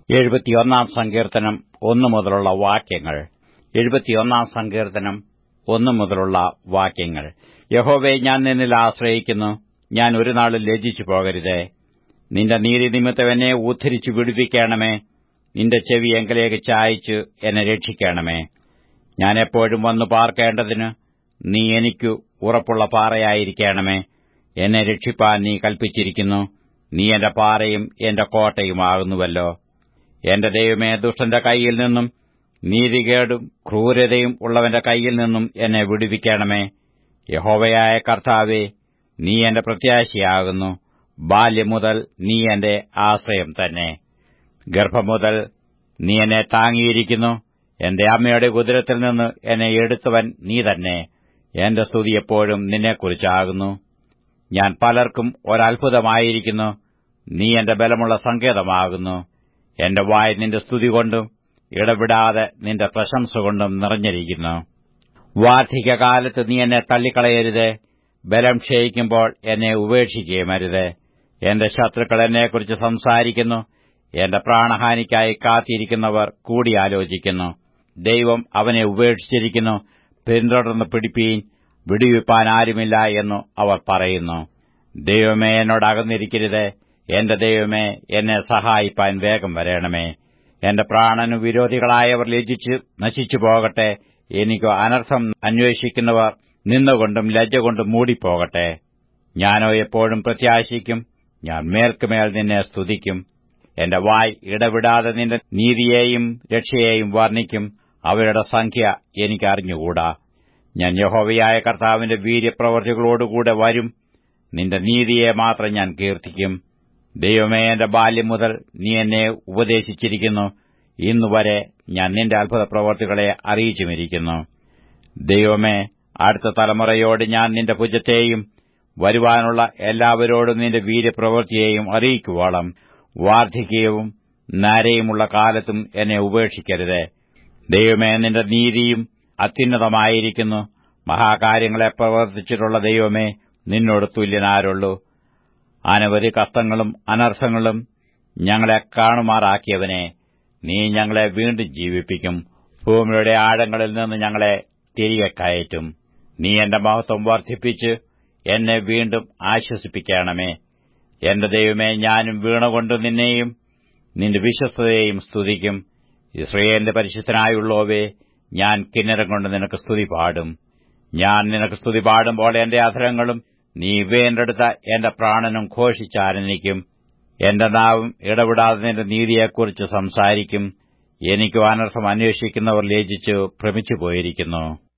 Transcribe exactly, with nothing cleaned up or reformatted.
എഴുപത്തിയൊന്നാം സങ്കീർത്തനം ഒന്നു മുതലുള്ള വാക്യങ്ങൾ. എഴുപത്തിയൊന്നാം സങ്കീർത്തനം ഒന്നു മുതലുള്ള വാക്യങ്ങൾ. യഹോവേ, ഞാൻ നിന്നിൽ ആശ്രയിക്കുന്നു. ഞാൻ ഒരു നാളും ലജ്ജിച്ചു പോകരുതേ. നിന്റെ നീതി നിമിത്തം എന്നെ ഉദ്ധരിച്ചു വിടുവിക്കണമേ. നിന്റെ ചെവി എങ്കിലേക്ക് ചായിച്ച് എന്നെ രക്ഷിക്കണമേ. ഞാൻ എപ്പോഴും വന്നു പാർക്കേണ്ടതിന് നീ എനിക്ക് ഉറപ്പുള്ള പാറയായിരിക്കണമേ. എന്നെ രക്ഷിപ്പാൻ നീ കൽപ്പിച്ചിരിക്കുന്നു. നീ എന്റെ പാറയും എന്റെ കോട്ടയുമാകുന്നുവല്ലോ. എന്റെ ദൈവമേ, ദുഷ്ടന്റെ കൈയിൽ നിന്നും നീതികേടും ക്രൂരതയും ഉള്ളവന്റെ കൈയിൽ നിന്നും എന്നെ വിടുവിക്കണമേ. യഹോവയായ കർത്താവേ, നീ എന്റെ പ്രത്യാശയാകുന്നു. ബാല്യം മുതൽ നീ എന്റെ ആശ്രയം തന്നെ. ഗർഭം മുതൽ നീ എന്നെ താങ്ങിയിരിക്കുന്നു. എന്റെ അമ്മയുടെ ഉദരത്തിൽ നിന്ന് എന്നെ എടുത്തവൻ നീ തന്നെ. എന്റെ സ്തുതി എപ്പോഴും നിന്നെക്കുറിച്ചാകുന്നു. ഞാൻ പലർക്കും ഒരത്ഭുതമായിരിക്കുന്നു. നീ എന്റെ ബലമുള്ള സങ്കേതമാകുന്നു. എന്റെ വായ് നിന്റെ സ്തുതി കൊണ്ടും ഇടവിടാതെ നിന്റെ പ്രശംസ കൊണ്ടും നിറഞ്ഞിരിക്കുന്നു. വാർദ്ധക്യകാലത്ത് നീ എന്നെ തള്ളിക്കളയരുതേ. ബലം ക്ഷയിക്കുമ്പോൾ എന്നെ ഉപേക്ഷിക്കുകയുമരുതേ. എന്റെ ശത്രുക്കൾ എന്നെക്കുറിച്ച് സംസാരിക്കുന്നു. എന്റെ പ്രാണഹാനിക്കായി കാത്തിരിക്കുന്നവർ കൂടിയാലോചിക്കുന്നു. ദൈവം അവനെ ഉപേക്ഷിച്ചിരിക്കുന്നു. പിന്തുടർന്ന് പിടിപ്പീൻ, വിടുവിപ്പാൻ ആരുമില്ല എന്നു അവർ പറയുന്നു. ദൈവമേ, എന്നോട് അകന്നിരിക്കരുതേ. എന്റെ ദൈവമേ, എന്നെ സഹായിപ്പാൻ വേഗം വരണമേ. എന്റെ പ്രാണനു വിരോധികളായവർ ലജ്ജിച്ച് നശിച്ചു പോകട്ടെ. എനിക്ക് അനർത്ഥം അന്വേഷിക്കുന്നവർ നിന്നുകൊണ്ടും ലജ്ജകൊണ്ടും മൂടിപ്പോകട്ടെ. ഞാനോ എപ്പോഴും പ്രത്യാശിക്കും. ഞാൻ മേൽക്കുമേൽ നിന്നെ സ്തുതിക്കും. എന്റെ വായ് ഇടവിടാതെ നിന്റെ നീതിയെയും രക്ഷയെയും വർണ്ണിക്കും. അവരുടെ സംഖ്യ എനിക്കറിഞ്ഞുകൂടാ. ഞാൻ യഹോവയായ കർത്താവിന്റെ വീര്യപ്രവൃത്തികളോടുകൂടെ വരും. നിന്റെ നീതിയെ മാത്രം ഞാൻ കീർത്തിക്കും. ദൈവമേ, എന്റെ ബാല്യം മുതൽ നീ എന്നെ ഉപദേശിച്ചിരിക്കുന്നു. ഇന്നുവരെ ഞാൻ നിന്റെ അത്ഭുത പ്രവൃത്തികളെ അറിയിച്ചുമിരിക്കുന്നു. ദൈവമേ, അടുത്ത തലമുറയോട് ഞാൻ നിന്റെ ഭുജത്തെയും വരുവാനുള്ള എല്ലാവരോടും നിന്റെ വീര്യപ്രവൃത്തിയെയും അറിയിക്കുവോളം വാർദ്ധക്യവും നരയുമുള്ള കാലത്തും എന്നെ ഉപേക്ഷിക്കരുതേ. ദൈവമേ, നിന്റെ നീതിയും അത്യുന്നതമായിരിക്കുന്നു. മഹാകാര്യങ്ങളെ പ്രവർത്തിച്ചിട്ടുള്ള ദൈവമേ, നിന്നോട് തുല്യനാരുള്ളൂ. അനവധി കഷ്ടങ്ങളും അനർത്ഥങ്ങളും ഞങ്ങളെ കാണുമാറാക്കിയവനെ, നീ ഞങ്ങളെ വീണ്ടും ജീവിപ്പിക്കും. ഭൂമിയുടെ ആഴങ്ങളിൽ നിന്ന് ഞങ്ങളെ തിരികെ കയറ്റും. നീ എന്റെ മഹത്വം വർദ്ധിപ്പിച്ച് എന്നെ വീണ്ടും ആശ്വസിപ്പിക്കണമേ. എന്റെ ദൈവമേ, ഞാനും വീണുകൊണ്ട് നിന്നെയും നിന്റെ വിശ്വസ്തതയെയും സ്തുതിക്കും. യിസ്രായേലിന്റെ പരിശുദ്ധനായുള്ളോവേ, ഞാൻ കിന്നരം കൊണ്ട് നിനക്ക് സ്തുതി പാടും. ഞാൻ നിനക്ക് സ്തുതി പാടുമ്പോൾ എന്റെ അധരങ്ങളും നീ വീണ്ടെടുത്ത എന്റെ പ്രാണനും ഘോഷിച്ചാനന്ദിക്കും. എന്റെ നാവും ഇടവിടാതെ നിന്റെ നീതിയെക്കുറിച്ച് സംസാരിക്കും. എനിക്കു അനർത്ഥം അന്വേഷിക്കുന്നവർ ലജ്ജിച്ചു ഭ്രമിച്ചുപോയിരിക്കുന്നു.